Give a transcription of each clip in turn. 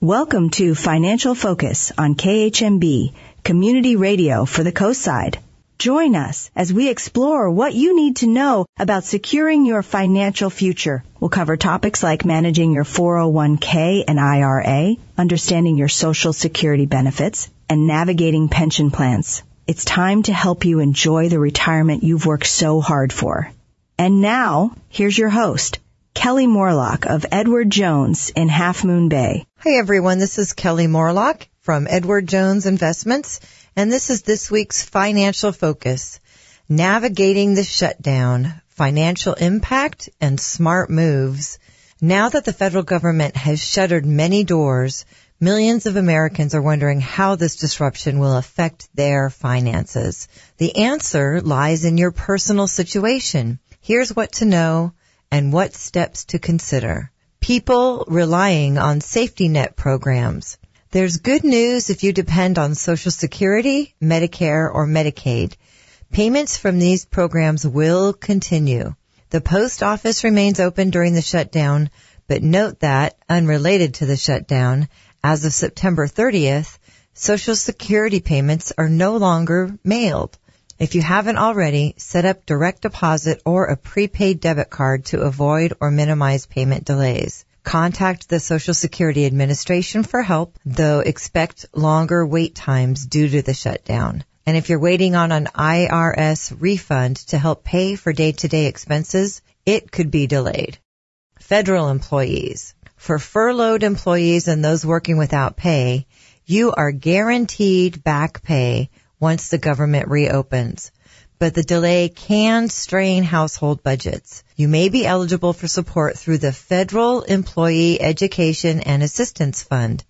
Welcome to Financial Focus on KHMB, Community Radio for the Coast Side. Join us as we explore what you need to know about securing your financial future. We'll cover topics like managing your 401k and IRA, understanding your Social Security benefits, and navigating pension plans. It's time to help you enjoy the retirement you've worked so hard for. And now, here's your host, Kelly Morlock of Edward Jones in Half Moon Bay. Hi everyone, this is Kelly Morlock from Edward Jones Investments, and this is this week's Financial Focus, Navigating the Shutdown, Financial Impact and Smart Moves. Now that the federal government has shuttered many doors, millions of Americans are wondering how this disruption will affect their finances. The answer lies in your personal situation. Here's what to know and what steps to consider. People relying on safety net programs. There's good news if you depend on Social Security, Medicare, or Medicaid. Payments from these programs will continue. The post office remains open during the shutdown, but note that, unrelated to the shutdown, as of September 30th, Social Security payments are no longer mailed. If you haven't already, set up direct deposit or a prepaid debit card to avoid or minimize payment delays. Contact the Social Security Administration for help, though expect longer wait times due to the shutdown. And if you're waiting on an IRS refund to help pay for day-to-day expenses, it could be delayed. Federal employees. For furloughed employees and those working without pay, you are guaranteed back pay once the government reopens. But the delay can strain household budgets. You may be eligible for support through the Federal Employee Education and Assistance Fund,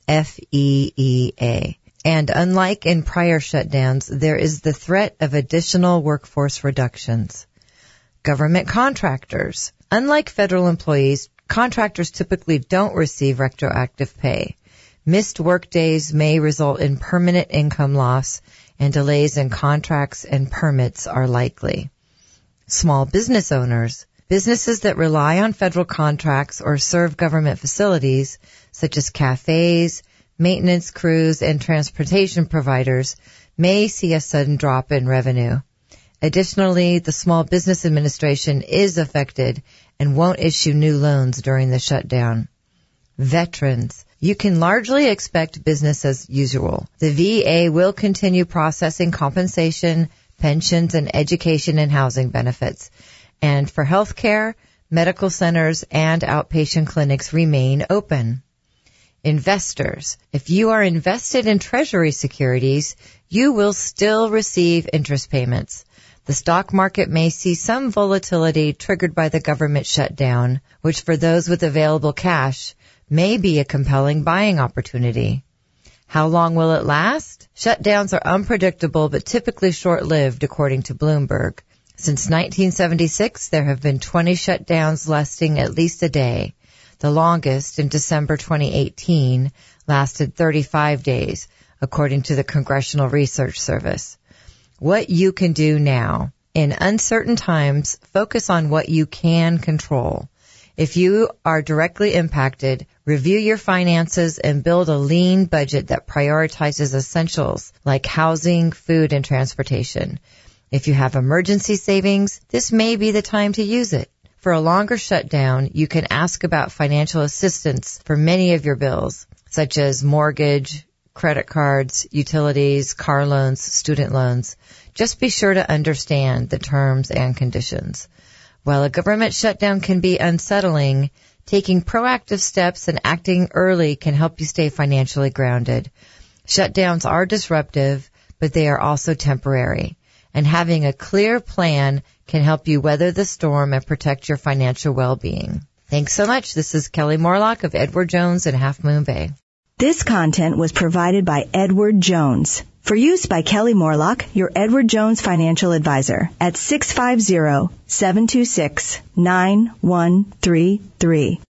FEEA. And unlike in prior shutdowns, there is the threat of additional workforce reductions. Government contractors. Unlike federal employees, contractors typically don't receive retroactive pay. Missed workdays may result in permanent income loss, and delays in contracts and permits are likely. Small business owners. Businesses that rely on federal contracts or serve government facilities, such as cafes, maintenance crews, and transportation providers, may see a sudden drop in revenue. Additionally, the Small Business Administration is affected and won't issue new loans during the shutdown. Veterans. You can largely expect business as usual. The VA will continue processing compensation, pensions, and education and housing benefits. And for health care, medical centers and outpatient clinics remain open. Investors. If you are invested in Treasury securities, you will still receive interest payments. The stock market may see some volatility triggered by the government shutdown, which for those with available cash may be a compelling buying opportunity. How long will it last? Shutdowns are unpredictable but typically short-lived, according to Bloomberg. Since 1976, there have been 20 shutdowns lasting at least a day. The longest, in December 2018, lasted 35 days, according to the Congressional Research Service. What you can do now. In uncertain times, focus on what you can control. If you are directly impacted, review your finances and build a lean budget that prioritizes essentials like housing, food, and transportation. If you have emergency savings, this may be the time to use it. For a longer shutdown, you can ask about financial assistance for many of your bills, such as mortgage, credit cards, utilities, car loans, student loans. Just be sure to understand the terms and conditions. While a government shutdown can be unsettling, taking proactive steps and acting early can help you stay financially grounded. Shutdowns are disruptive, but they are also temporary. And having a clear plan can help you weather the storm and protect your financial well-being. Thanks so much. This is Kelly Morlock of Edward Jones in Half Moon Bay. This content was provided by Edward Jones. For use by Kelly Morlock, your Edward Jones financial advisor at 650-726-9133.